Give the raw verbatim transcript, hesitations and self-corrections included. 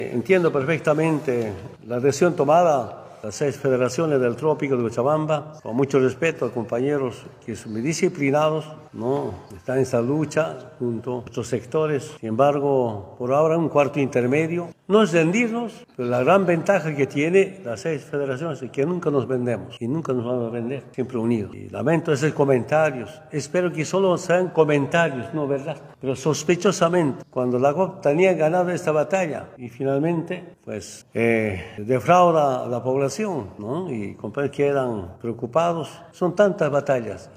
Entiendo perfectamente la decisión tomada las seis federaciones del Trópico de Cochabamba, con mucho respeto a compañeros que son muy disciplinados, ¿no? Están en esta lucha junto a otros sectores. Sin embargo, por ahora un cuarto intermedio. No es rendirnos, pero la gran ventaja que tiene las seis federaciones es que nunca nos vendemos y nunca nos vamos a vender, siempre unidos. Y lamento esos comentarios. Espero que solo sean comentarios, no verdad. Pero sospechosamente, cuando la C O P tenía ganado esta batalla y finalmente, pues, eh, defrauda a la población, ¿no? Y compañeros quedan preocupados. Son tantas batallas.